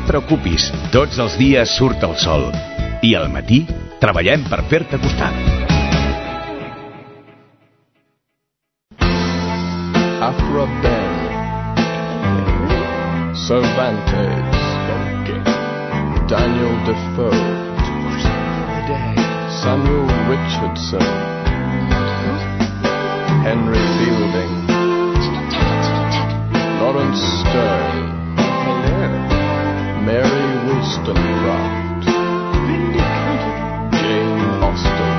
preocupis, tots els dies surt el sol. I al matí treballem per fer-te costat. Aphra Behn, Cervantes, Daniel Defoe, Samuel Richardson, Henry Fielding, Lawrence Stern, Mary Wollstonecraft, Jane Austen.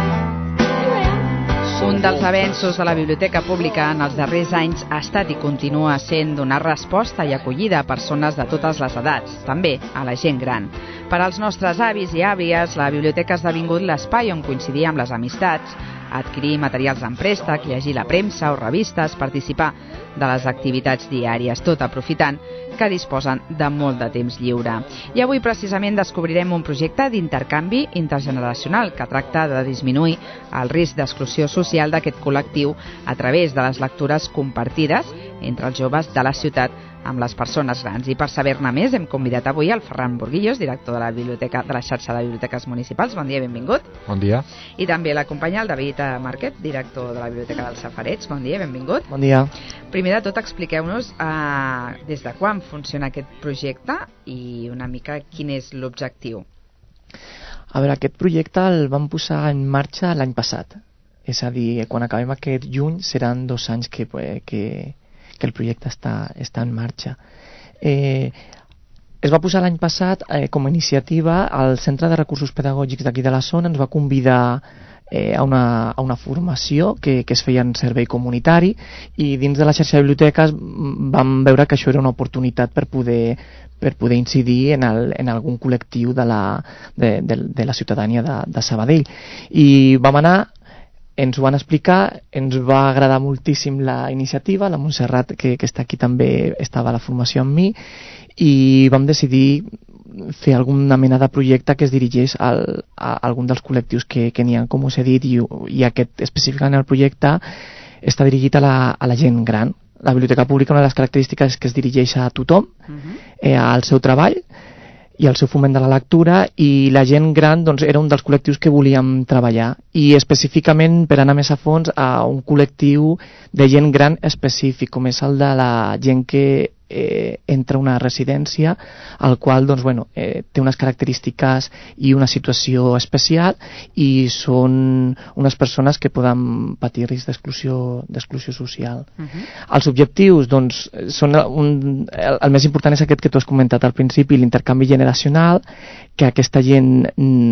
Un dels avenços de la Biblioteca Pública en els darrers anys ha estat i continua sent donar resposta i acollida a persones de totes les edats, també a la gent gran. Per als nostres avis i àvies, la biblioteca ha esdevingut l'espai on coincidir amb les amistats, adquirir materials en préstec, llegir la premsa o revistes, participar de les activitats diàries, tot aprofitant que disposen de molt de temps lliure. I avui precisament descobrirem un projecte d'intercanvi intergeneracional que tracta de disminuir el risc d'exclusió social d'aquest col·lectiu a través de les lectures compartides entre els joves de la ciutat amb les persones grans. I per saber-ne més hem convidat avui el Ferran Burguillos, director de la biblioteca de la xarxa de biblioteques municipals. Bon dia, benvingut. Bon dia. I també l'acompanya el David Márquez, director de la biblioteca dels Safarets. Bon dia, benvingut. Bon dia. Primer de tot, expliqueu-nos des de quan funciona aquest projecte i una mica quin és l'objectiu. A veure, aquest projecte el vam posar en marxa l'any passat. És a dir, quan acabem aquest juny seran 2 anys que el projecte està en marxa. Es va posar l'any passat com a iniciativa al Centre de Recursos Pedagògics d'aquí de la zona. Ens va convidar a una formació que es feia en servei comunitari, i dins de la xarxa de biblioteques vam veure que això era una oportunitat per poder incidir en algun col·lectiu de la ciutadania de Sabadell. I vam anar, ens ho van explicar, ens va agradar moltíssim la iniciativa. La Montserrat, que està aquí, també estava a la formació amb mi, i vam decidir fer alguna mena de projecte que es dirigeix a algun dels col·lectius que n'hi ha, com us he dit, i aquest específicament el projecte està dirigit a la gent gran. La biblioteca pública, una de les característiques és que es dirigeix a tothom, al seu treball i al seu foment de la lectura, i la gent gran doncs, era un dels col·lectius que volíem treballar, i específicament per anar més a fons a un col·lectiu de gent gran específic, com és el de la gent que entra a una residència, al qual doncs, té unes característiques i una situació especial, i són unes persones que poden patir risc d'exclusió social. Els objectius doncs, són el més important és aquest que tu has comentat al principi, l'intercanvi generacional, que aquesta gent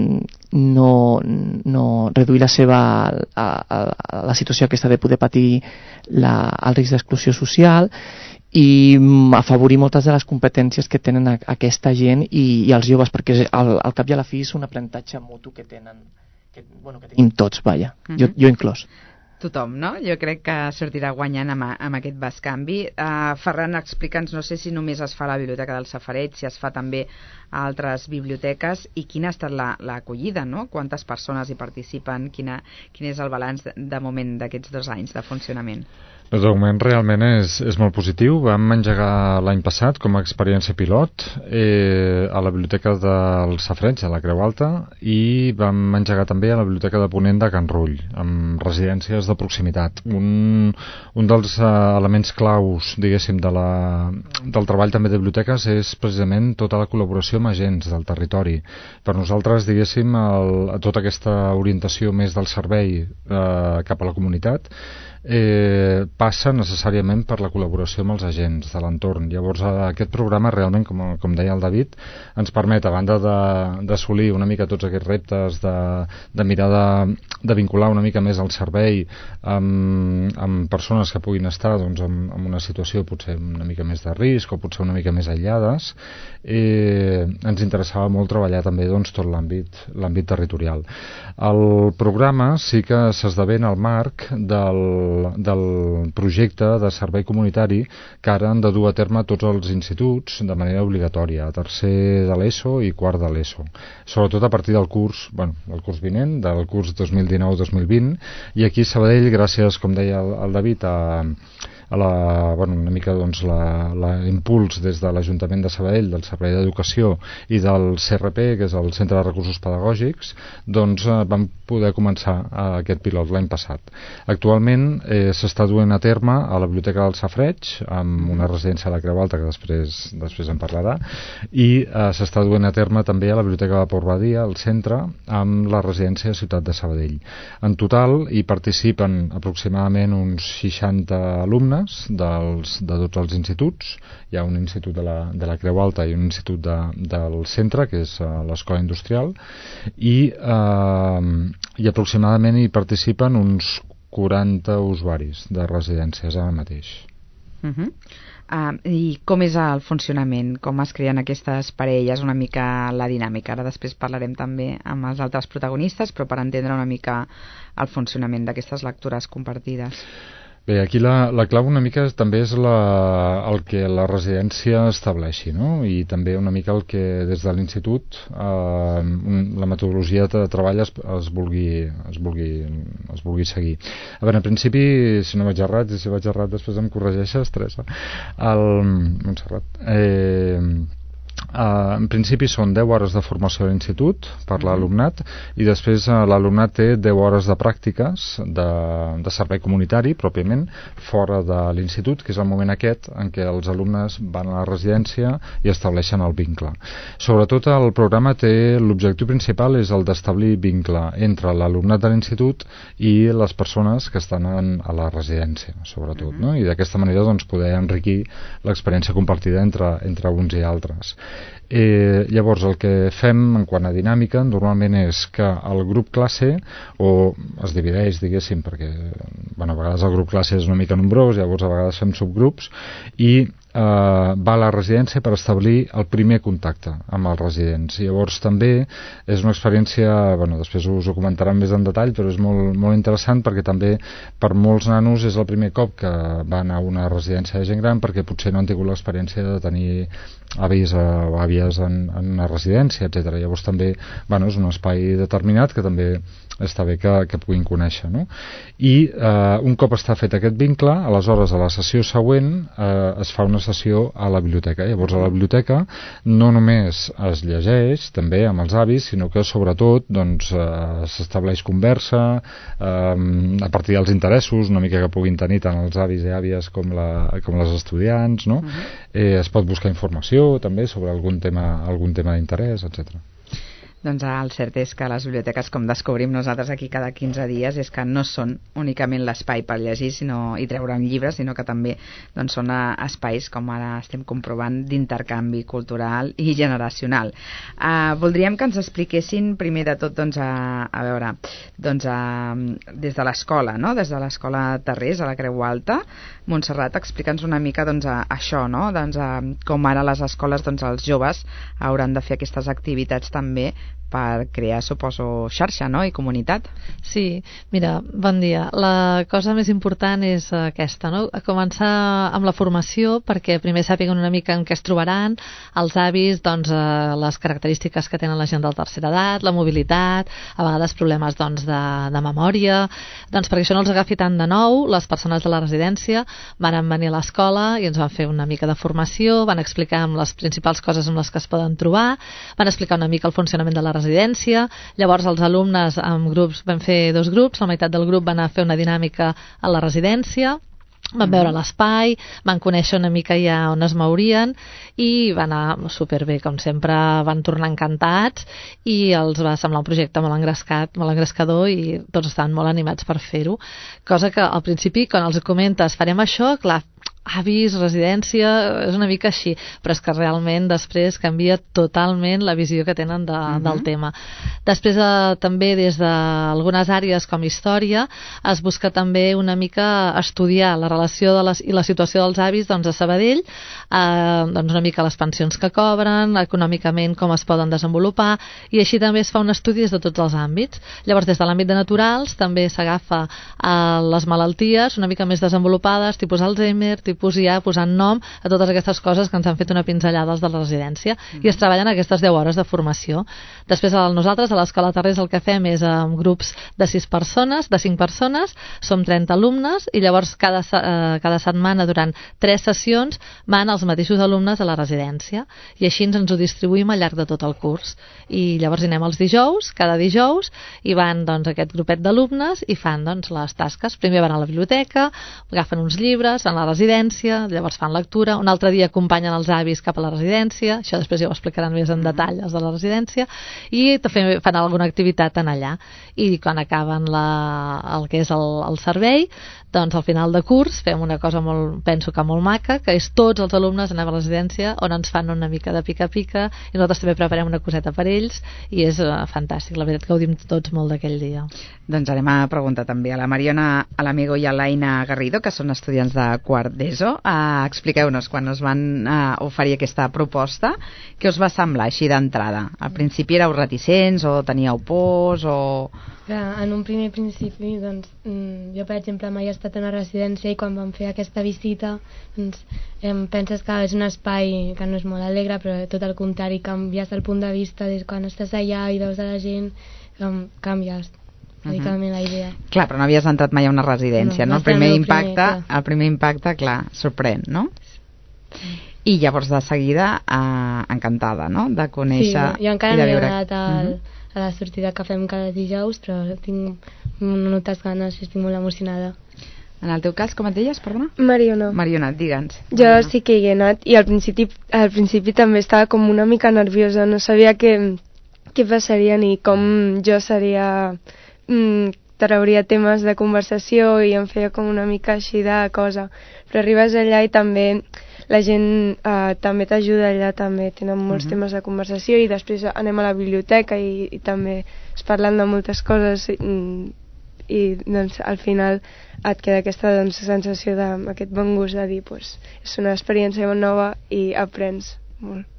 no reduir la situació aquesta de poder patir el risc d'exclusió social, i afavorir moltes de les competències que tenen aquesta gent i els joves, perquè al cap i a la fi és un aprenentatge mutu que tenim tots, jo inclòs. Tothom, no? Jo crec que sortirà guanyant amb aquest bescanvi. Ferran, explica'ns, no sé si només es fa a la Biblioteca del Safareig, si es fa també a altres biblioteques, i quina ha estat l'acollida, no? Quantes persones hi participen? Quin és el balanç de moment d'aquests 2 anys de funcionament? De moment realment és molt positiu. Vam engegar l'any passat com a experiència pilot a la Biblioteca del Safareig, a la Creu Alta, i vam engegar també a la Biblioteca de Ponent de Can Rull, amb residències de proximitat. Un dels elements claus, diguéssim, del treball també de biblioteques és precisament tota la col·laboració amb agents del territori. Per nosaltres, diguéssim, tota aquesta orientació més del servei cap a la comunitat passa necessàriament per la col·laboració amb els agents de l'entorn. Llavors aquest programa realment, com deia el David, ens permet, a banda d'assolir una mica tots aquests reptes, de mirar de vincular una mica més el servei amb persones que puguin estar doncs, en una situació potser una mica més de risc o potser una mica més aïllades, ens interessava molt treballar també doncs, tot l'àmbit territorial. El programa sí que s'esdevé en el marc del projecte de servei comunitari que ara han de dur a terme tots els instituts de manera obligatòria, a tercer de l'ESO i quart de l'ESO, sobretot a partir del curs vinent, del curs 2019-2020, i aquí a Sabadell, gràcies, com deia el David, una mica doncs, l'impuls des de l'Ajuntament de Sabadell, del Servei d'Educació i del CRP, que és el Centre de Recursos Pedagògics, doncs vam poder començar aquest pilot l'any passat. Actualment s'està duent a terme a la Biblioteca del Safareig, amb una residència a la Creu Alta, que després en parlarà, i s'està duent a terme també a la Biblioteca de Port Badia, al centre, amb la residència de Ciutat de Sabadell. En total hi participen aproximadament uns 60 alumnes de tots els instituts. Hi ha un institut de la Creu Alta i un institut del centre, que és l'Escola Industrial, i aproximadament hi participen uns 40 usuaris de residències ara mateix. I com és el funcionament? Com es creen aquestes parelles? Una mica la dinàmica. Ara després parlarem també amb els altres protagonistes, però per entendre una mica el funcionament d'aquestes lectures compartides. Bé, aquí la clau una mica també és el que la residència estableixi, no? I també una mica el que des de l'institut la metodologia de treball es vulgui seguir. A veure, en principi, si no vaig errat, i si vaig errat després em corregeixes, Teresa. Montserrat. En principi són 10 hores de formació a l'institut per l'alumnat, i després l'alumnat té 10 hores de pràctiques de servei comunitari pròpiament fora de l'institut, que és el moment aquest en què els alumnes van a la residència i estableixen el vincle. Sobretot el programa té l'objectiu principal és el d'establir vincle entre l'alumnat de l'institut i les persones que estan a la residència, sobretot, no? I d'aquesta manera doncs, poder enriquir l'experiència compartida entre uns i altres. Llavors el que fem en quant a dinàmica normalment és que el grup classe es divideix, diguéssim, perquè a vegades el grup classe és una mica nombrós, llavors a vegades fem subgrups, i va a la residència per establir el primer contacte amb els residents. Llavors també és una experiència, després us ho comentaran més en detall, però és molt, molt interessant perquè també per molts nanos és el primer cop que van a una residència de gent gran, perquè potser no han tingut l'experiència de tenir avis o àvies en una residència, etc. Llavors també és un espai determinat que també està bé que puguin conèixer, no? I un cop està fet aquest vincle, aleshores a la sessió següent es fa una sessió a la biblioteca. Llavors a la biblioteca no només es llegeix també amb els avis, sinó que sobretot s'estableix conversa a partir dels interessos una mica que puguin tenir tant els avis i àvies com les estudiants, no? Es pot buscar informació també sobre algun tema d'interès, etc. Doncs el cert és que les biblioteques, com descobrim nosaltres aquí cada 15 dies, és que no són únicament l'espai per llegir i treure llibres, sinó que també són espais, com ara estem comprovant, d'intercanvi cultural i generacional. Voldríem que ens expliquessin primer de tot, des de l'escola, no? Des de l'escola Tarrés, a la Creu Alta. Montserrat, explica'ns una mica això, no? Com ara les escoles, els joves hauran de fer aquestes activitats també per crear, suposo, xarxa, no? I comunitat. Sí, mira, bon dia. La cosa més important és aquesta, no? Començar amb la formació, perquè primer sàpiguen una mica en què es trobaran, els avis, les característiques que tenen la gent de la tercera edat, la mobilitat, a vegades problemes de memòria, perquè això no els agafi tant de nou. Les persones de la residència van venir a l'escola i ens van fer una mica de formació, van explicar les principals coses amb les que es poden trobar, van explicar una mica el funcionament de la residència. Llavors els alumnes en grups, vam fer 2 grups, la meitat del grup va anar a fer una dinàmica a la residència, van veure l'espai, van conèixer una mica ja on es mourien i va anar superbé, com sempre van tornar encantats i els va semblar un projecte molt engrescador i tots estaven molt animats per fer-ho, cosa que al principi quan els comentes farem això, clar, avis, residència, és una mica així, però és que realment després canvia totalment la visió que tenen del tema. Després també des d'algunes àrees com història es busca també una mica estudiar la relació i la situació dels avis a Sabadell, una mica les pensions que cobren, econòmicament com es poden desenvolupar, i així també es fa un estudi des de tots els àmbits. Llavors des de l'àmbit de naturals també s'agafa les malalties una mica més desenvolupades, tipus Alzheimer, i posant nom a totes aquestes coses que ens han fet una pinzellada els de la residència, i es treballen aquestes 10 hores de formació. Després nosaltres a l'Escola Tarrés el que fem és amb grups de 5 persones, som 30 alumnes, i llavors cada setmana durant 3 sessions van els mateixos alumnes a la residència, i així ens ho distribuïm al llarg de tot el curs. I llavors hi anem els dijous, cada dijous, i van doncs, aquest grupet d'alumnes i fan doncs, les tasques. Primer van a la biblioteca, agafen uns llibres, van a la residència, llavors fan lectura, un altre dia acompanyen els avis cap a la residència, això després ja ho explicaran més en detall els de la residència, i fan alguna activitat en allà. I quan acaben el que és el servei, doncs al final de curs fem una cosa penso que molt maca, que és tots els alumnes anem a la residència on ens fan una mica de pica-pica, i nosaltres també preparem una coseta per ells, i és fantàstic, la veritat que gaudim tots molt d'aquell dia. Doncs anem a preguntar també a la Mariona, a l'Amigo i a l'Aina Garrido, que són estudiants de quart d'ESO. Expliqueu-nos, quan us van oferir aquesta proposta, què us va semblar així d'entrada? Al principi éreu reticents o teníeu pors o... En un primer principi, doncs, jo per exemple mai he estat a una residència, i quan vam fer aquesta visita doncs, penses que és un espai que no és molt alegre, però tot el contrari, canvies el punt de vista des quan estàs allà i veus a la gent, canvies radicalment la idea. Clar, però no havies entrat mai a una residència, no? El primer impacte, clar, sorprèn, no? I llavors de seguida encantada, no?, de conèixer jo encara i de no he viure. anat a la sortida que fem cada dijous, però tinc moltes ganes i estic molt emocionada. En el teu cas, com et deies, perdona? Mariona, digue'ns. Jo sí que hi he anat, i al principi també estava com una mica nerviosa, no sabia què passaria ni com jo seria, trauria temes de conversació, i em feia com una mica així de cosa, però arribes allà i també la gent també t'ajuda allà, també tenen molts temes de conversació, i després anem a la biblioteca i també es parlen de moltes coses, i doncs al final et queda aquesta sensació d'aquest bon gust de dir és una experiència nova i aprens molt.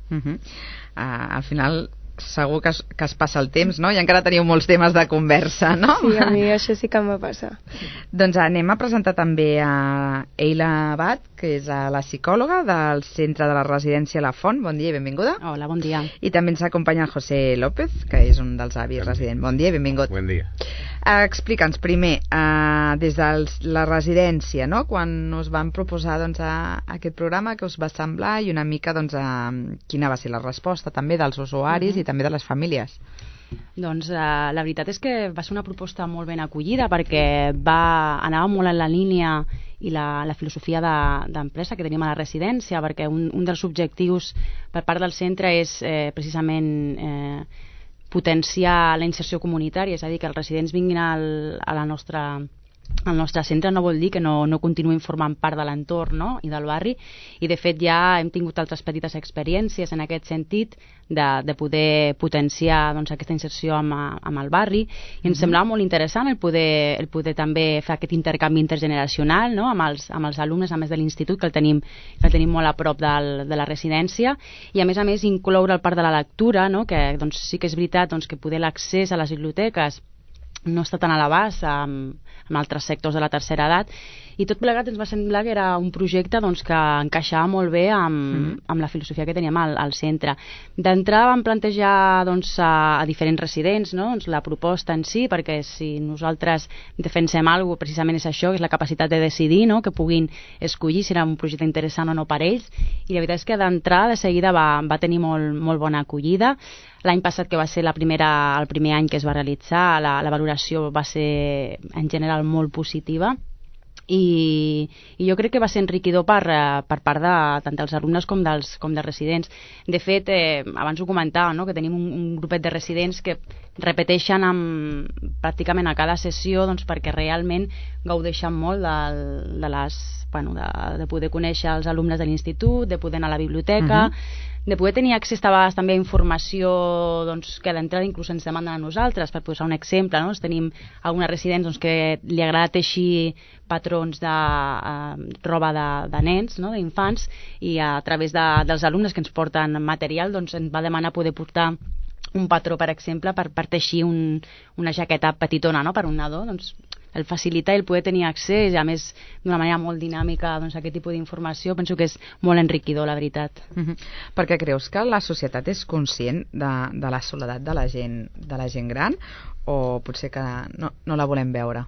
Al final segur que es passa el temps, no? I encara teniu molts temes de conversa, no? Sí, a mi això sí que em va passar. Doncs anem a presentar també a Eila Abad, que és la psicòloga del Centre de la Residència La Font. Bon dia i benvinguda. Hola, bon dia. I també ens acompanya el José López, que és un dels avis residents. Bon dia i benvingut. Bon dia. Explica'ns primer, des de la residència, no?, quan us van proposar doncs, aquest programa, que us va semblar, i una mica doncs, quina va ser la resposta també dels usuaris i també de les famílies. Doncs la veritat és que va ser una proposta molt ben acollida, perquè anava molt en la línia i la filosofia d'empresa que tenim a la residència, perquè un dels objectius per part del centre és precisament potenciar la inserció comunitària, és a dir, que els residents vinguin al nostre centre no vol dir que no continuïn formant part de l'entorn, no?, i del barri, i de fet ja hem tingut altres petites experiències en aquest sentit de poder potenciar doncs, aquesta inserció amb el barri, i ens semblava molt interessant el poder també fer aquest intercanvi intergeneracional, no?, amb els alumnes, a més de l'institut, que el tenim molt a prop de la residència, i a més incloure el part de la lectura, no?, que doncs, sí que és veritat doncs, que poder l'accés a les biblioteques no està tan a l'abast amb altres sectors de la tercera edat, i tot plegat ens va semblar que era un projecte doncs, que encaixava molt bé amb la filosofia que teníem al centre. D'entrada vam plantejar doncs, a diferents residents, no?, doncs, la proposta en si, perquè si nosaltres defensem alguna cosa, precisament és això, que és la capacitat de decidir, no?, que puguin escollir si era un projecte interessant o no per ells, i la veritat és que d'entrada de seguida va tenir molt bona acollida. L'any passat, que va ser el primer any que es va realitzar, la valoració va ser en general molt positiva, i jo crec que va ser enriquidor per part de tant dels alumnes com dels residents. De fet, abans ho comentava, no?, que tenim un grupet de residents que repeteixen pràcticament a cada sessió, doncs, perquè realment gaudeixen molt de poder conèixer els alumnes de l'institut, de poder anar a la biblioteca, de poder tenir accés a vegades també a informació doncs, que d'entrada inclús ens demanden a nosaltres. Per posar un exemple, no?, tenim algunes residents doncs, que li agrada teixir patrons de roba de nens, no?, d'infants, i a través dels alumnes que ens porten material doncs, ens va demanar poder portar un patró, per exemple, per teixir una jaqueta petitona, no?, per un nadó. Doncs el facilitar i el poder tenir accés, a més d'una manera molt dinàmica, doncs, a aquest tipus d'informació, penso que és molt enriquidor, la veritat. Perquè creus que la societat és conscient de la soledat de la gent gran, o potser que no la volem veure?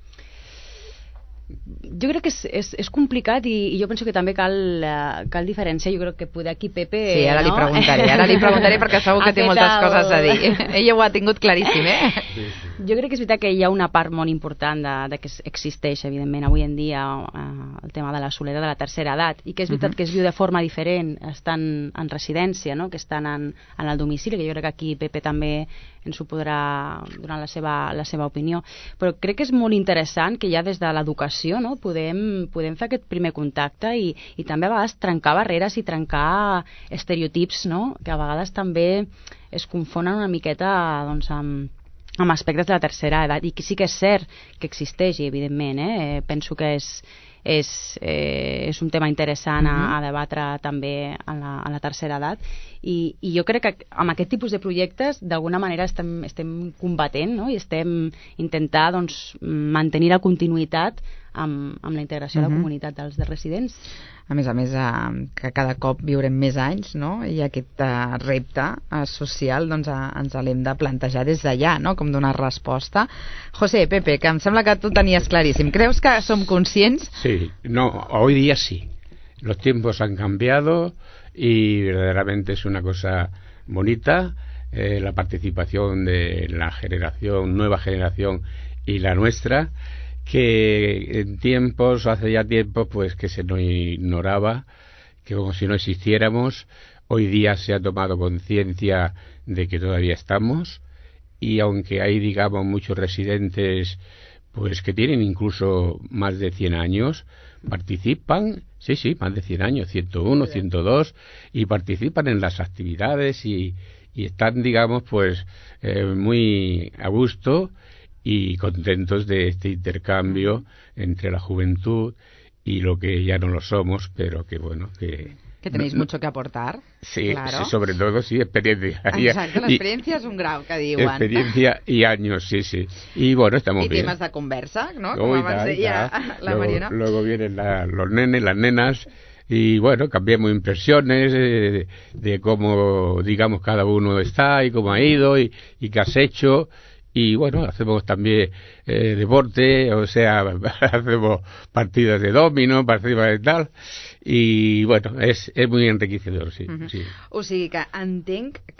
Jo crec que és complicat i jo penso que també cal diferenciar. Jo crec que poder aquí Pepe... Sí, ara li preguntaré perquè segur que té moltes coses a dir. Ella ho ha tingut claríssim, Jo crec que és veritat que hi ha una part molt important de que existeix, evidentment, avui en dia el tema de la soledat de la tercera edat, i que és veritat que es viu de forma diferent estan en residència, no? Que estan en el domicili, que jo crec que aquí Pepe també ens ho podrà donar la seva opinió. Però crec que és molt interessant que ja des de l'educació, no? podem fer aquest primer contacte i també a vegades trencar barreres i trencar estereotips, no? Que a vegades també es confonen una miqueta doncs, amb aspectes de la tercera edat, i que sí que és cert que existeix, i evidentment penso que és un tema interessant a debatre també a la tercera edat, i jo crec que amb aquest tipus de projectes d'alguna manera estem combatent, no? I estem intentant doncs, mantenir la continuïtat amb la integració de la comunitat dels residents. A més, que cada cop viurem més anys, no? I aquest repte social doncs, ens l'hem de plantejar des d'allà, no? Com donar resposta. José, Pepe, que em sembla que tu tenies claríssim. Creus que som conscients? Sí, no, hoy día sí. Los tiempos han cambiado y verdaderamente es una cosa bonita. La participación de la nueva generación y la nuestra, que hace ya tiempo, pues que se nos ignoraba, que como si no existiéramos. Hoy día se ha tomado conciencia de que todavía estamos, y aunque hay, digamos, muchos residentes pues que tienen incluso más de 100 años, participan, sí, más de 100 años, 101, 102, y participan en las actividades y están, digamos, pues muy a gusto y contentos de este intercambio entre la juventud y lo que ya no lo somos, pero que bueno, que tenéis mucho que aportar. Sí, claro. Sí, sobre todo, sí, experiencia. Exacte, l'experiència és un grau, que diuen. Experiencia y años, sí. Y bueno, estamos bien. Y temas de conversa, ¿no? Como abans deia la Mariona. Luego vienen los nenes, las nenas, y bueno, cambiamos impresiones de cómo, digamos, cada uno está y cómo ha ido y qué has hecho. Y bueno, hacemos también deporte, o sea, hacemos partidas de dominó, partidas de tal, y bueno, es muy enriquecedor, sí, sí. O sigui que entenc que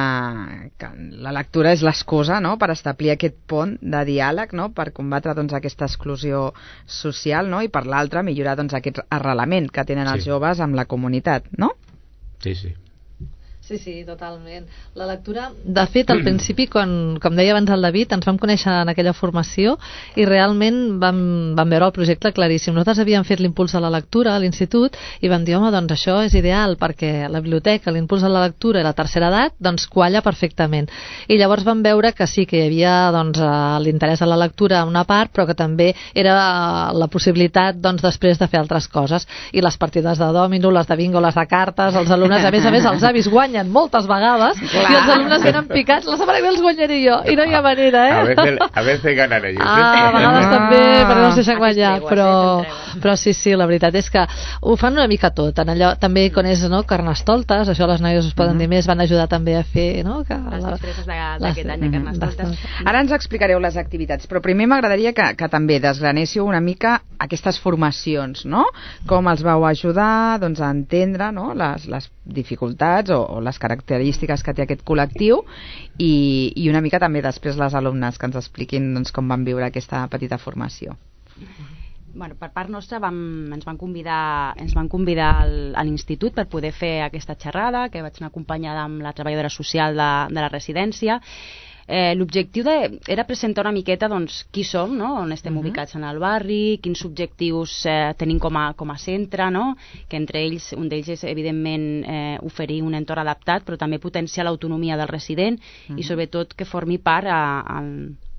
la lectura és l'excusa, no?, per establir aquest pont de diàleg, no?, per combatre doncs, aquesta exclusió social, no?, i per l'altra millorar doncs, aquest arrelament que tenen els joves amb la comunitat, no? Sí, sí. Sí, totalment. La lectura, de fet, al principi, com deia abans el David, ens vam conèixer en aquella formació i realment vam veure el projecte claríssim. Nosaltres havíem fet l'impuls a la lectura a l'institut i vam dir, home, doncs això és ideal perquè la biblioteca, l'impuls a la lectura i la tercera edat, doncs qualla perfectament. I llavors vam veure que sí, que hi havia doncs, l'interès a la lectura a una part, però que també era la possibilitat doncs, després de fer altres coses. I les partides de dòmino, les de bingo, les de cartes, els alumnes, a més, els avis guanyen moltes vegades. Clar. I els alumnes venen picats, la setmana que ve els guanyaré jo, i no hi ha manera, A veces ganan ellos. A vegades també, perquè no es deixen guanyar, però sí, la veritat és que ho fan una mica tot, en allò, també quan és, no, Carnestoltes, això les noies us poden dir més, van ajudar també a fer, no, que les disfresses d'aquest any de Carnestoltes. Ara ens explicareu les activitats, però primer m'agradaria que també desgranéssiu una mica aquestes formacions, no? Com els vau ajudar doncs, a entendre, no, les dificultats o les característiques que té aquest col·lectiu i una mica també després les alumnes que ens expliquin doncs, com van viure aquesta petita formació. Bueno, per part nostra ens van convidar a l'institut per poder fer aquesta xerrada, que vaig anar acompanyada amb la treballadora social de la residència. L'objectiu era presentar una miqueta doncs, qui som, no? On estem ubicats en el barri, quins objectius tenim com a centre, no? Que entre ells, un d'ells és evidentment oferir un entorn adaptat, però també potenciar l'autonomia del resident i sobretot que formi part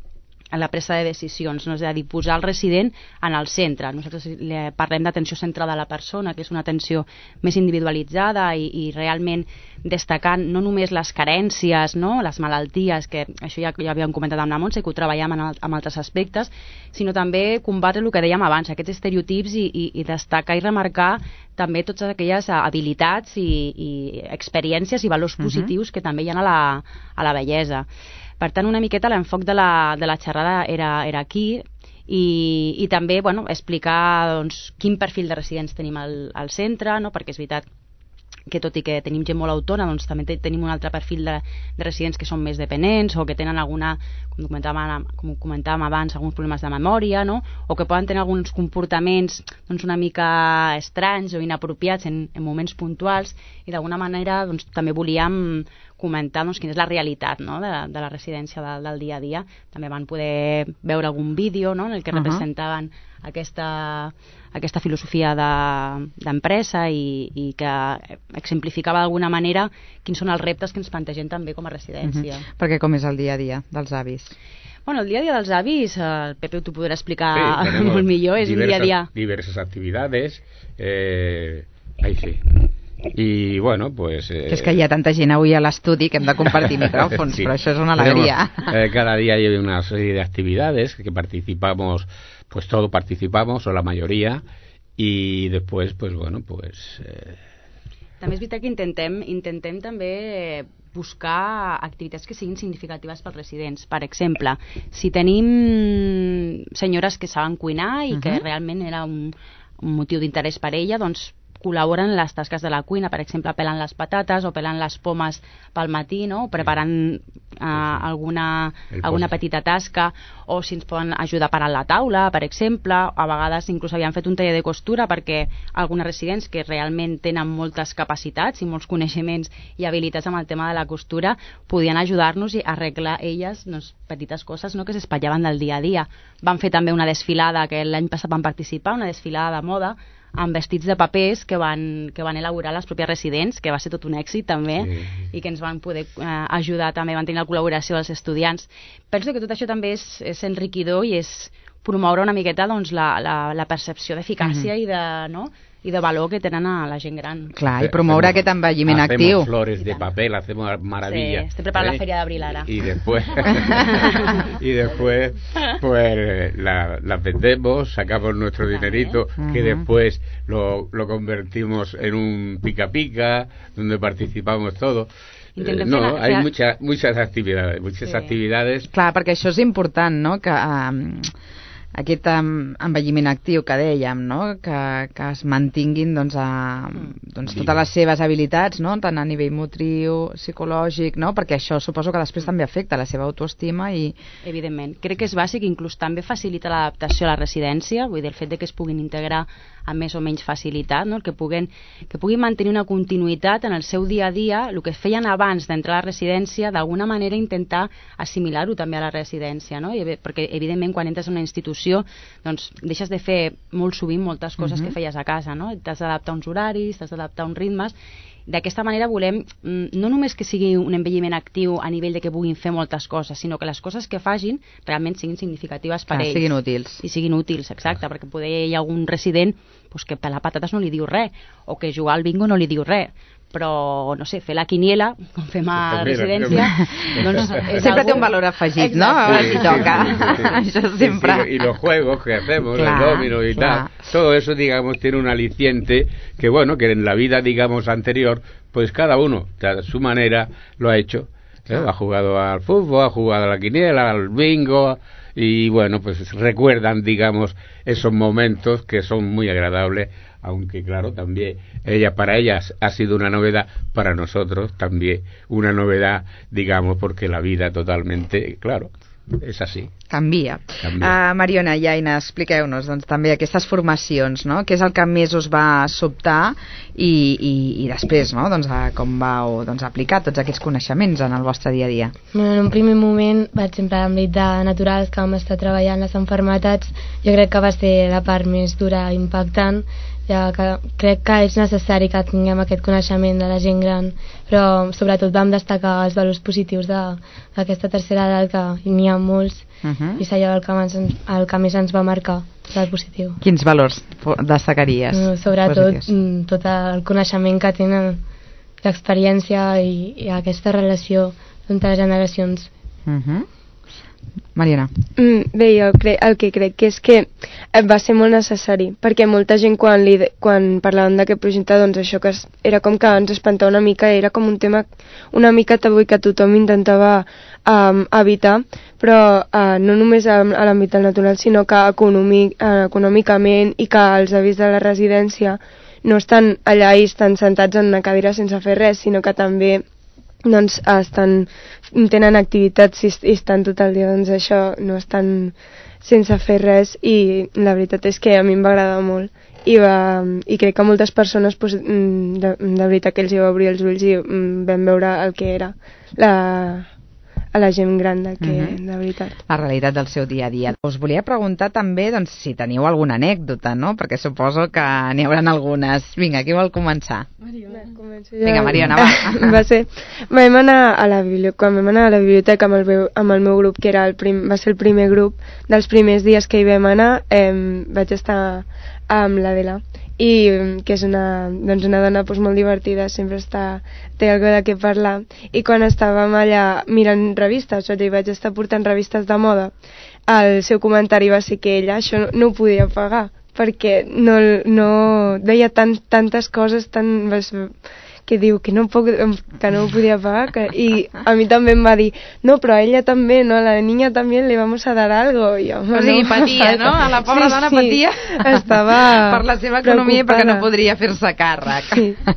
la presa de decisions, no? És a dir, posar el resident en el centre. Nosaltres parlem d'atenció centrada a la persona, que és una atenció més individualitzada i realment destacant no només les carències, no? Les malalties, que això ja havíem comentat amb la Montse, que ho treballem en altres aspectes, sinó també combatre el que dèiem abans, aquests estereotips i destacar i remarcar també totes aquelles habilitats i experiències i valors positius que també hi ha a la bellesa. Per tant, una miqueta l'enfoc de la xerrada era aquí i també explicar quin perfil de residents tenim al centre, no? Perquè és veritat que tot i que tenim gent molt autònoma, doncs també tenim un altre perfil de residents que són més dependents o que tenen alguna, com comentàvem abans, alguns problemes de memòria, no? O que poden tenir alguns comportaments una mica estranys o inapropiats en moments puntuals, i d'alguna manera també volíem comentar quina és la realitat, no? de la residència del dia a dia. També van poder veure algun vídeo, no? En el que representaven aquesta filosofia d'empresa i que exemplificava d'alguna manera quins són els reptes que ens plantegem també com a residència. Perquè com és el dia a dia dels avis? Bueno, el dia a dia dels avis, el Pepe t'ho podrà explicar molt millor, és un dia a dia. Diversas actividades, ahí sí. I bueno, pues... Que és que hi ha tanta gent avui a l'estudi que hem de compartir micròfons, sí. Però això és una alegria. Cada día hay una serie de actividades que participamos, pues todos participamos, o la mayoría, y después, pues bueno, pues... També és veritat que intentem també buscar activitats que siguin significatives pels residents. Per exemple, si tenim senyores que saben cuinar i que realment era un motiu d'interès per ella, doncs col·laboren en les tasques de la cuina, per exemple, pelen les patates o pelen les pomes pel matí, no? Preparant alguna petita tasca, o si ens poden ajudar a parar la taula, per exemple. A vegades inclús havíem fet un taller de costura perquè algunes residents que realment tenen moltes capacitats i molts coneixements i habilitats amb el tema de la costura podien ajudar-nos i arreglar elles petites coses, no? Que s'espatllaven del dia a dia. Van fer també una desfilada que l'any passat van participar, una desfilada de moda amb vestits de papers que van elaborar les pròpies residents, que va ser tot un èxit també, i que ens van poder ajudar també, van tenir la col·laboració dels estudiants. Penso que tot això també és enriquidor i és promoure una miqueta la percepció d'eficàcia i de valor que tenen a la gent gran. Clar, i promoure aquest envelliment actiu. Hacemos flores de papel, hacemos maravillas. Sí, estoy preparando la feria de abril ahora. Y después pues las vendemos, sacamos nuestro dinerito, que después lo convertimos en un pica-pica, donde participamos todos. No, hay muchas actividades. Clar, perquè això és important, no?, que aquest envelliment actiu que dèiem, no? Que es mantinguin totes les seves habilitats, no? Tant a nivell motriu, psicològic, no? Perquè això suposo que després també afecta la seva autoestima i... Evidentment. Crec que és bàsic, inclús també facilita l'adaptació a la residència, vull dir, el fet de que es puguin integrar amb més o menys facilitat, no? Que puguin mantenir una continuïtat en el seu dia a dia, el que feien abans d'entrar a la residència, d'alguna manera intentar assimilar-ho també a la residència, no? Perquè evidentment quan entres en una institució doncs deixes de fer molt sovint moltes coses que feies a casa, no? T'has d'adaptar uns horaris, t'has d'adaptar uns ritmes. D'aquesta manera volem no només que sigui un envelliment actiu a nivell de que puguin fer moltes coses, sinó que les coses que facin realment siguin significatives per ells. Siguin útils. I siguin útils, exacte, perquè poder hi ha algun resident que pelar patates no li diu res, o que jugar al bingo no li diu res, però, no sé, fer la quiniela, com fem a residència, doncs sempre té un valor afegit, ¿no? A veure si toca. Això sempre. Y los juegos que hacemos, el domino y tal, todo eso, digamos, tiene un aliciente que, bueno, que en la vida, digamos, anterior, pues cada uno, a su manera, lo ha hecho. Ha jugado al fútbol, ha jugado a la quiniela, al bingo, y bueno, pues recuerdan, digamos, esos momentos que son muy agradables, aunque claro, también para ellas ha sido una novedad, para nosotros también una novedad, digamos, porque la vida totalmente, claro, és així. Canvia. Mariona i Aina, expliqueu-nos doncs, també aquestes formacions, no? Què és el que més us va sobtar i després, no? Doncs, com vau aplicar tots aquests coneixements en el vostre dia a dia? Bueno, en un primer moment, per exemple, en l'àmbit de naturals, que vam estar treballant les malalties, jo crec que va ser la part més dura i impactant, ja que crec que és necessari que tinguem aquest coneixement de la gent gran, però sobretot vam destacar els valors positius d'aquesta tercera edat, que n'hi ha molts, i és allò el que més ens va marcar, el positiu. Quins valors destacaries? Sobretot tot el coneixement que tenen, l'experiència i aquesta relació entre les generacions. Mariana. Bé, jo el que crec que és que va ser molt necessari, perquè molta gent quan parlaven d'aquest projecte, doncs això que era com que ens espantava una mica, era com un tema una mica tabú i que tothom intentava evitar, però no només a l'àmbit natural, sinó que econòmicament, i que els avis de la residència no estan allà i estan sentats en una cadira sense fer res, sinó que també doncs tenen activitats i estan tot el dia, doncs això, no estan sense fer res, i la veritat és que a mi em va agradar molt i crec que moltes persones de veritat que els hi va obrir els ulls i vam veure el que era a la gent gran de veritat. La realitat del seu dia a dia. Us volia preguntar també doncs, si teniu alguna anècdota, no? Perquè suposo que n'hi haurà algunes. Vinga, qui vol començar? Vinga, Mariona, va. Vam anar a la biblioteca amb el meu grup, que va ser el primer grup. Dels primers dies que hi vam anar, vaig estar amb l'Adela, i que és una dona molt divertida, sempre té alguna de què parlar, i quan estàvem allà mirant revistes, vaig estar portant revistes de moda, el seu comentari va ser que ella això no ho podia pagar, perquè no deia tantes coses que diu que no ho podia pagar, i a mi també em va dir, no, però a ella també, no, a la niña també le vamos a dar algo, i home, patia, no? A la pobra dona patia estava per la seva economia i perquè no podria fer-se càrrec.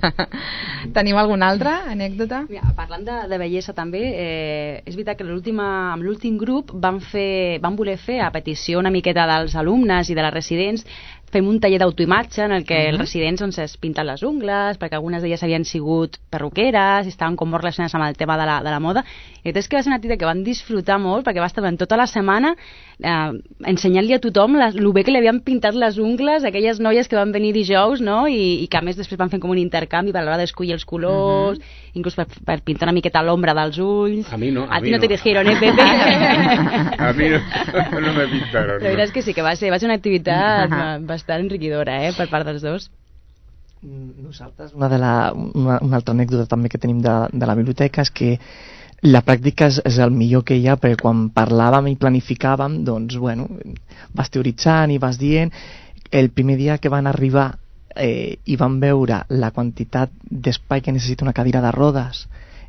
Teniu alguna altra anècdota? Mira, parlant de bellesa també, és veritat que amb l'últim grup vam voler fer, a petició una miqueta dels alumnes i de les residents, fem un taller d'autoimatge en el que els residents es pinten les ungles, perquè algunes d'elles havien sigut perruqueres i estaven com molt relacionades amb el tema de la moda, i és que va ser una activitat que van disfrutar molt, perquè va estar tota la setmana ensenyant-li a tothom lo bé que li havien pintat les ungles, aquelles noies que van venir dijous, no? I que a més després van fer com un intercanvi per a l'hora d'escollir els colors, inclús per pintar una miqueta l'ombra dels ulls. A mi no. A ti no te dijeron, Pepe? A mi no me pintaron. La veritat és que sí, que va ser una activitat bastant enriquidora, per part dels dos. Nosaltres, una altra anècdota també que tenim de la biblioteca és que la pràctica és el millor que hi ha, perquè quan parlàvem i planificàvem, doncs, bueno, vas teoritzant i vas dient. El primer dia que van arribar i van veure la quantitat d'espai que necessita una cadira de rodes,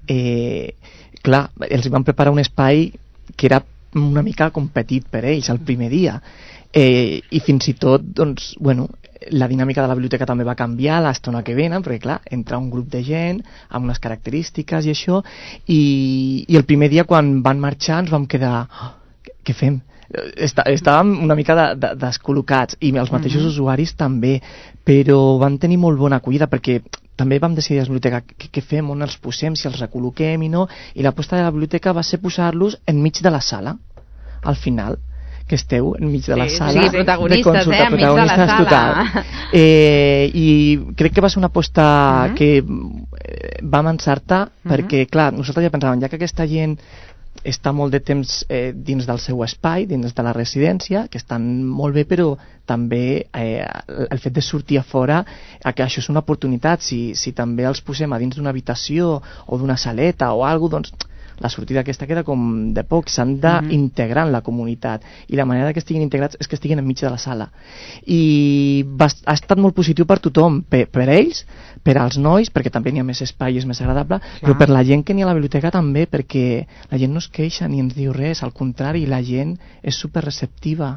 clar, els van preparar un espai que era una mica com petit per ells el primer dia, i fins i tot, doncs, bueno, la dinàmica de la biblioteca també va canviar l'estona que venen, perquè clar, entra un grup de gent amb unes característiques i això, i el primer dia quan van marxar ens vam quedar, què fem? Estàvem una mica descol·locats, i els mateixos usuaris també, però van tenir molt bona acollida, perquè també vam decidir a la biblioteca què fem, on els posem, si els recol·loquem i no, i l'aposta de la biblioteca va ser posar-los enmig de la sala, al final, que esteu enmig de la sala protagonistes, de consulta, enmig de la sala. Total. I crec que va ser una aposta que vam encertar, perquè clar, nosaltres ja pensàvem, ja que aquesta gent està molt de temps dins del seu espai, dins de la residència, que estan molt bé, però també el fet de sortir a fora, que això és una oportunitat. Si també els posem a dins d'una habitació o d'una saleta o alguna cosa, doncs la sortida aquesta queda com de poc, s'han d'integrar en la comunitat, i la manera que estiguin integrats és que estiguin enmig de la sala, i ha estat molt positiu per tothom, per ells, per als nois, perquè també n'hi ha més espai i és més agradable, però per la gent que n'hi ha a la biblioteca també, perquè la gent no es queixa ni ens diu res, al contrari, la gent és super receptiva.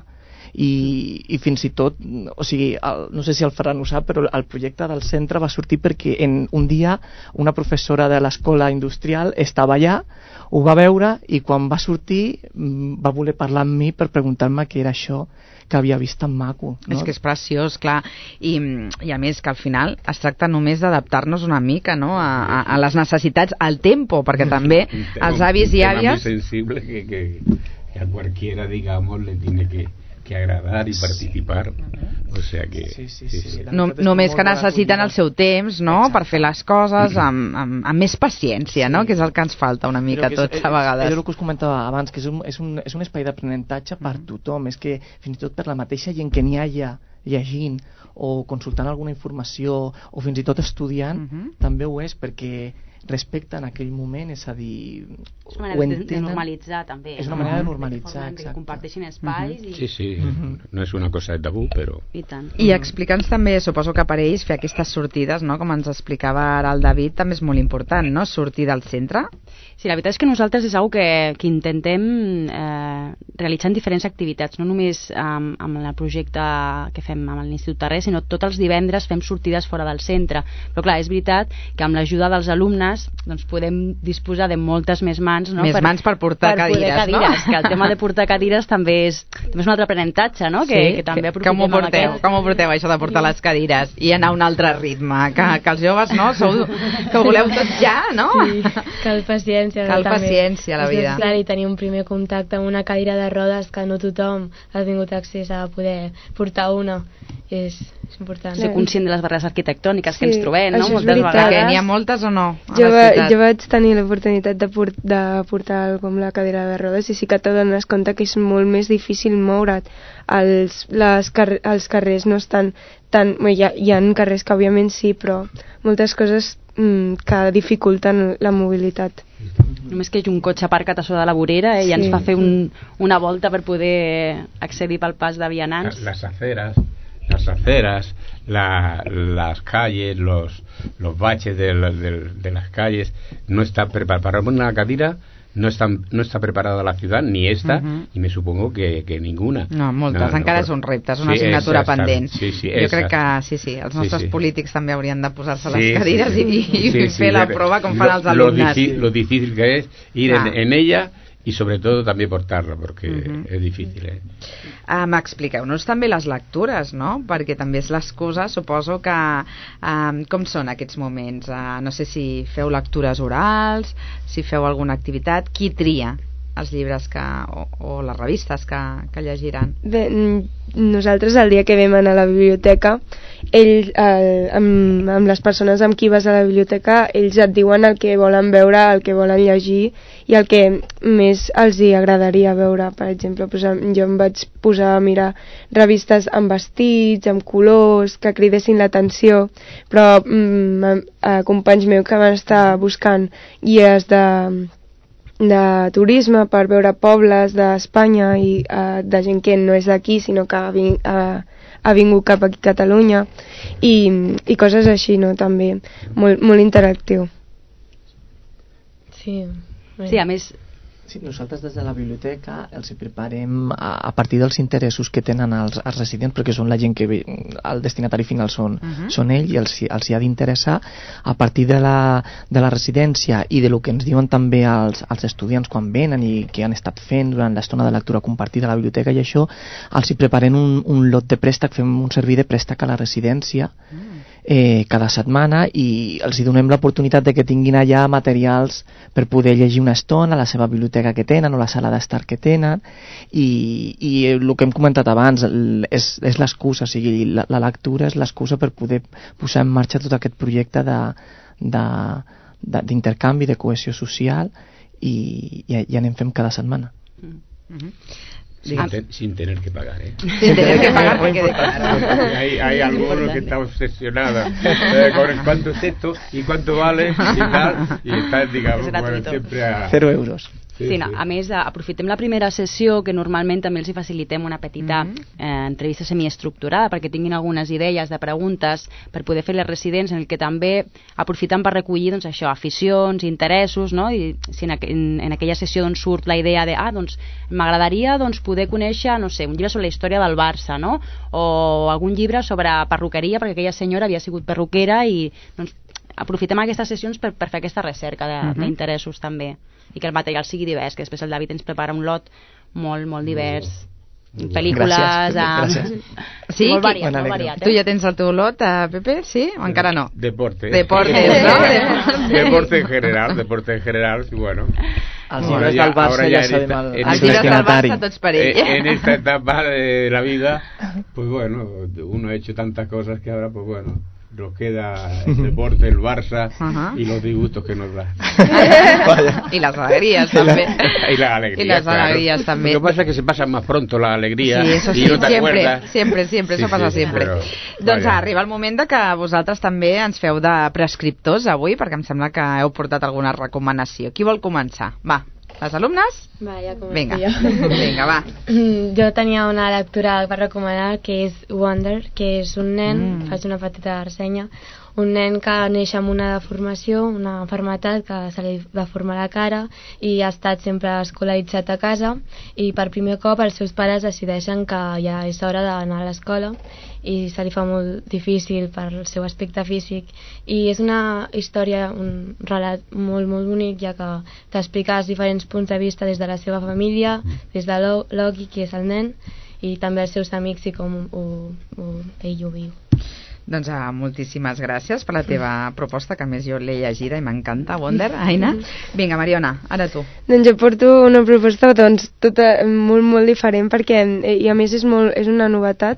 I fins i tot, o sigui, no sé si el Ferran ho sap, però el projecte del centre va sortir perquè en un dia una professora de l'escola industrial estava allà, ho va veure, i quan va sortir va voler parlar amb mi per preguntar-me què era això que havia vist tan maco, no? És que és preciós, clar, i a més que al final es tracta només d'adaptar-nos una mica, no? a les necessitats, al tempo, perquè també els avis i àvies... Un tema muy sensible que a cualquiera, digamos, le tiene que que agradar i participar. O sea que... Sí. Només que necessiten el seu temps, no?, per fer les coses amb més paciència, no?, que és el que ens falta una mica tots a vegades. És el que us comentava abans, que és un espai d'aprenentatge per tothom, és que fins i tot per la mateixa gent que n'hi hagi llegint o consultant alguna informació o fins i tot estudiant, també ho és, perquè respecten aquell moment, és a dir, és una manera de normalitzar també, és una manera de normalitzar, que comparteixin espais sí, no és una cosa de tabú, però i tant. I explica'ns també, suposo que per ells fer aquestes sortides, no?, com ens explicava ara el David, també és molt important, no?, sortir del centre. Sí, la veritat és que nosaltres és una que intentem realitzar en diferents activitats, no només amb el projecte que fem amb l'Institut Terré, sinó tots els divendres fem sortides fora del centre. Però clar, és veritat que amb l'ajuda dels alumnes doncs podem disposar de moltes més mans, no? Mans per portar cadires, no? Que el tema de portar cadires també és un altre aprenentatge, no? Que també aprofitem amb aquest. Com ho porteu, això de portar les cadires i anar a un altre ritme? Que els joves, no?, que ho voleu tot ja, no? Sí, cal paciència. Cal paciència a la vida. És necessari tenir un primer contacte amb una cadira de rodes que no tothom ha tingut accés a poder portar una. És important. Ser conscient de les barreres arquitectòniques que ens trobem, no? Moltes vegades. Que n'hi ha moltes o no? Jo vaig tenir l'oportunitat de portar com la cadira de rodes i sí que t'adones compte que és molt més difícil moure't. Els carrers no estan tan... Hi ha carrers que òbviament sí, però moltes coses que dificulten la mobilitat. Només que hi ha un cotxe aparcat a sobre de la vorera i ens fa fer una volta per poder accedir pel pas de vianants. Las aceras, las calles, los baches de las calles, no está preparado para una cadira. No está preparada la ciudad, ni esta, y me supongo que ninguna. No, moltes, encara és un repte, és una assignatura pendent. Sí, jo crec que els nostres polítics també haurien de posar-se les cadires i fer la prova com fan els alumnes. Lo difícil que es ir en ella y sobre todo también portarla, porque es difícil. Expliqueu-nos també les lectures, no? Perquè també és l'excusa, suposo que... com són aquests moments? No sé si feu lectures orals, si feu alguna activitat. Qui tria els llibres o les revistes que llegiran? Bé, nosaltres el dia que vam anar a la biblioteca, amb les persones amb qui vas a la biblioteca, ells et diuen el que volen veure, el que volen llegir i el que més els hi agradaria veure. Per exemple, jo em vaig posar a mirar revistes amb vestits, amb colors, que cridessin l'atenció, però companys meus que van estar buscant guies de turisme per veure pobles d'Espanya i de gent que no és d'aquí sinó que ha vingut cap aquí a Catalunya i coses així, no? També molt interactiu. Sí, a més Sí, nosaltres des de la biblioteca els preparem a partir dels interessos que tenen els residents, perquè són la gent que el destinatari final són ells i els hi ha d'interessar. A partir de la residència i de lo que ens diuen també els estudiants quan venen i que han estat fent durant l'estona de lectura compartida a la biblioteca i això, els hi preparem un lot de préstec, fem un servei de préstec a la residència cada setmana i els hi donem l'oportunitat de que tinguin allà materials per poder llegir una estona a la seva biblioteca que tenen o la sala d'estar que tenen i el que hem comentat abans és l'excusa, o sigui, la lectura és l'excusa per poder posar en marxa tot aquest projecte d'intercanvi, de cohesió social i anem fent cada setmana. Sin tener que pagar, Sin tener que pagar, porque hay algunos que están obsesionados con cuánto es esto y cuánto vale y tal, y están, digamos, siempre a 0 euros. Sí, no. A més, aprofitem la primera sessió, que normalment també els hi facilitem una petita entrevista semiestructurada perquè tinguin algunes idees de preguntes per poder fer les residents, en el que també aprofitem per recollir doncs, això, aficions, interessos, no? I si en aquella sessió doncs, surt la idea de m'agradaria poder conèixer, no sé, un llibre sobre la història del Barça, no? O algun llibre sobre perruqueria, perquè aquella senyora havia sigut perruquera i doncs, aprofitem aquestes sessions per fer aquesta recerca d'interessos també, i que el material sigui divers, que després el David ens prepara un lot molt, molt divers, pel·lícules sí, molt variat, Tu ja tens el teu lot, Pepe? Sí? O encara no? Deportes, no? Deporte en general, y bueno. Els llibres del Barça ja sabem els llibres del Barça tots per ell. En esta etapa de la vida, pues bueno, uno ha hecho tantas cosas que ahora, pues bueno, nos queda el deporte, el Barça y los disgustos que nos da. Y las alegrías también. Y las alegrías, y las alegrías también. Lo que pasa es que se pasa más pronto la alegría, sí, eso sí, y no te acuerdas. Siempre, eso passa sempre. Doncs arriba el moment de que vosaltres també ens feu de prescriptors avui, perquè em sembla que heu portat alguna recomanació. Qui vol començar? Va, les alumnes? Va, ja començo Vinga. jo. Vinga, va. Jo tenia una lectura per recomanar que és Wonder, que és un nen, faig una petita ressenya, un nen que neix amb una deformació, una malaltia que se li deforma la cara i ha estat sempre escolaritzat a casa i per primer cop els seus pares decideixen que ja és hora d'anar a l'escola i se li fa molt difícil per el seu aspecte físic i és una història, un relat molt molt bonic, ja que t'explica els diferents punts de vista des de la seva família, des de Loki, que és el nen, i també els seus amics i com ell ho viu. Doncs moltíssimes gràcies per la teva proposta, que a més jo l'he llegida i m'encanta, Wonder. Aina? Vinga, Mariona, ara tu. Doncs jo porto una proposta tota molt, molt diferent perquè, i a més és una novetat.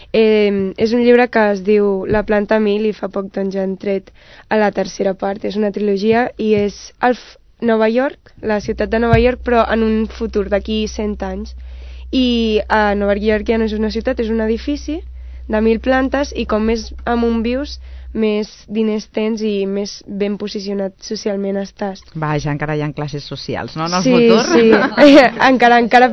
És un llibre que es diu La planta mil i fa poc doncs ja han tret a la tercera part. És una trilogia i és Nova York, la ciutat de Nova York, però en un futur d'aquí 100 anys. I a Nova York ja no és una ciutat, és un edifici de 1.000 plantes i com més amunt vius, més diners tens i més ben posicionat socialment estàs. Vaja, encara hi ha classes socials, no? En el sí, futur? Sí, encara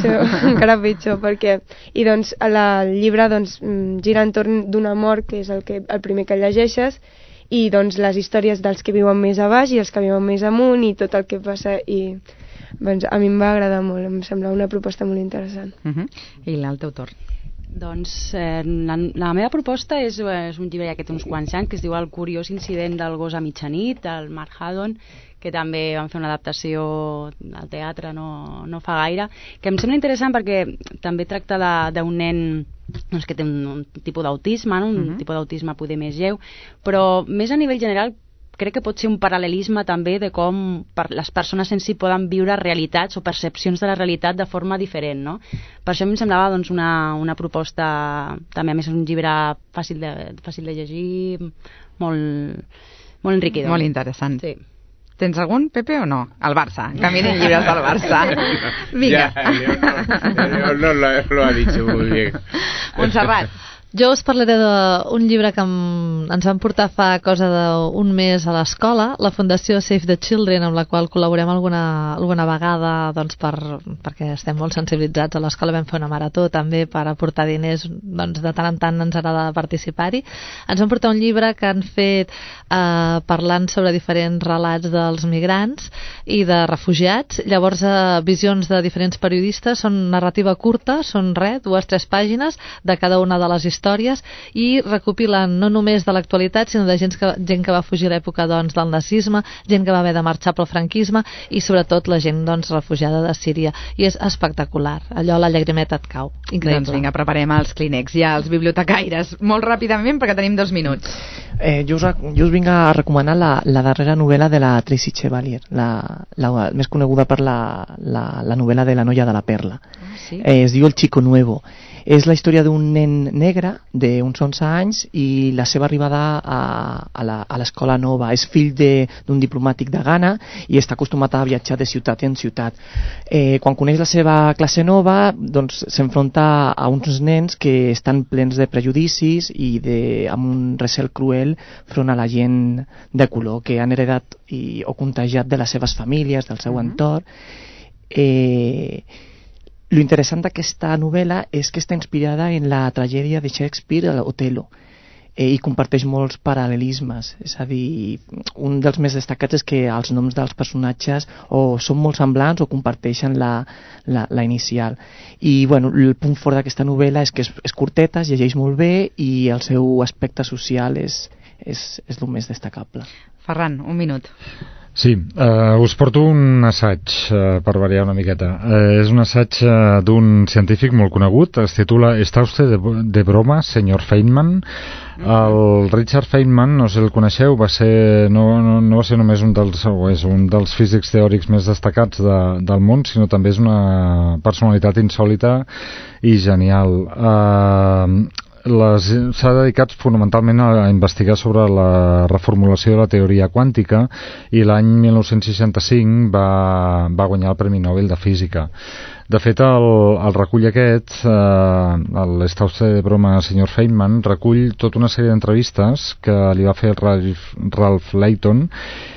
pitjor, perquè... I doncs el llibre gira entorn d'una mort, que és el primer que llegeixes, i doncs les històries dels que viuen més a baix i els que viuen més amunt i tot el que passa i doncs, a mi em va agradar molt, em sembla una proposta molt interessant. I el teu torn. Doncs la meva proposta és un llibre ja que té uns quants anys que es diu El curiós incident del gos a mitjanit, del Mark Haddon, que també van fer una adaptació al teatre no fa gaire, que em sembla interessant perquè també tracta d'un nen doncs, que té un tipus d'autisme, no? Un tipus d'autisme poder més lleu, però més a nivell general crec que pot ser un paral·lelisme també de com les persones en si poden viure realitats o percepcions de la realitat de forma diferent, no? Per això em semblava doncs, una proposta, també a més és un llibre fàcil de llegir, molt enriquidor. Molt interessant. Sí. Tens algun, Pepe, o no? El Barça, que miren llibres del Barça. Vinga. Ja, León lo ha dicho muy bien. Montserrat. Jo us parlaré d'un llibre que ens van portar fa cosa d'un mes a l'escola, la Fundació Save the Children, amb la qual col·laborem alguna vegada doncs, perquè estem molt sensibilitzats a l'escola. Vam fer una marató també per aportar diners, doncs de tant en tant ens agrada participar-hi. Ens van portar un llibre que han fet parlant sobre diferents relats dels migrants i de refugiats. Llavors, visions de diferents periodistes, són narrativa curta, són 2 o 3 pàgines de cada una de les històries i recopilen no només de l'actualitat sinó de gent que va fugir a l'època doncs, del nazisme, gent que va haver de marxar pel franquisme i sobretot la gent doncs, refugiada de Síria, i és espectacular, allò la llagrimeta et cau, increïble. Doncs vinga, preparem els clínex i els bibliotecaires molt ràpidament perquè tenim 2 minuts. Jo us vinc a recomanar la darrera novel·la de la Tracy Chevalier, la més coneguda per la novel·la de La noia de la perla. Sí? Es diu El Chico Nuevo. És la història d'un nen negre d'uns 11 anys i la seva arribada a l'escola nova. És fill d'un diplomàtic de Ghana i està acostumat a viatjar de ciutat en ciutat. Quan coneix la seva classe nova, doncs s'enfronta a uns nens que estan plens de prejudicis i amb un recel cruel front a la gent de color que han heredat o contagiat de les seves famílies, del seu entorn. Lo interessant d'aquesta novel·la és que està inspirada en la tragèdia de Shakespeare, Othello, i comparteix molts paral·lelismes. És a dir, un dels més destacats és que els noms dels personatges o són molt semblants o comparteixen la inicial. I bueno, el punt fort d'aquesta novel·la és que és curteta, es llegeix molt bé i el seu aspecte social és el més destacable. Ferran, un minut. Sí, us porto un assaig per variar una miqueta. És un assaig d'un científic molt conegut, es titula ¿Está usted de broma, señor Feynman? El Richard Feynman, no sé si el coneixeu, va ser, no va ser només un dels físics teòrics més destacats del món, sinó també és una personalitat insòlita i genial. S'ha dedicat fonamentalment a investigar sobre la reformulació de la teoria quàntica i l'any 1965 va guanyar el Premi Nobel de Física. De fet, el recull aquest, l'Està usted de broma, senyor Feynman, recull tota una sèrie d'entrevistes que li va fer Ralph Layton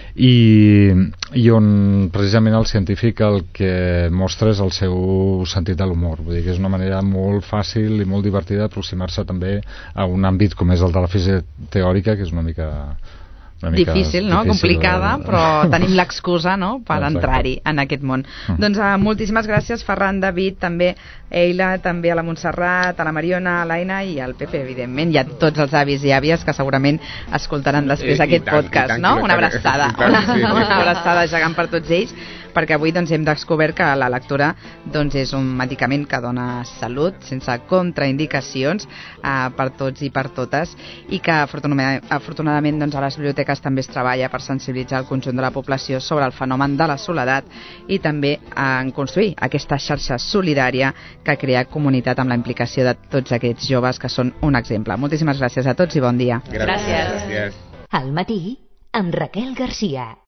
i on precisament el científic el que mostra és el seu sentit de l'humor. Vull dir que és una manera molt fàcil i molt divertida d'aproximar-se també a un àmbit com és el de la física teòrica, que és una mica difícil, no? Complicada, però tenim l'excusa, no?, per entrar-hi en aquest món. Doncs moltíssimes gràcies, Ferran, David, també Eila, també a la Montserrat, a la Mariona, a l'Aina i al Pepe, evidentment, i a tots els avis i àvies que segurament escoltaran després aquest podcast, no? Una abraçada, una abraçada gegant per tots ells, perquè avui doncs, hem descobert que la lectura doncs, és un medicament que dona salut, sense contraindicacions per tots i per totes, i que afortunadament doncs, a les biblioteques també es treballa per sensibilitzar el conjunt de la població sobre el fenomen de la soledat i també en construir aquesta xarxa solidària que crea comunitat amb la implicació de tots aquests joves que són un exemple. Moltíssimes gràcies a tots i bon dia. Gràcies. Al matí, amb Raquel Garcia.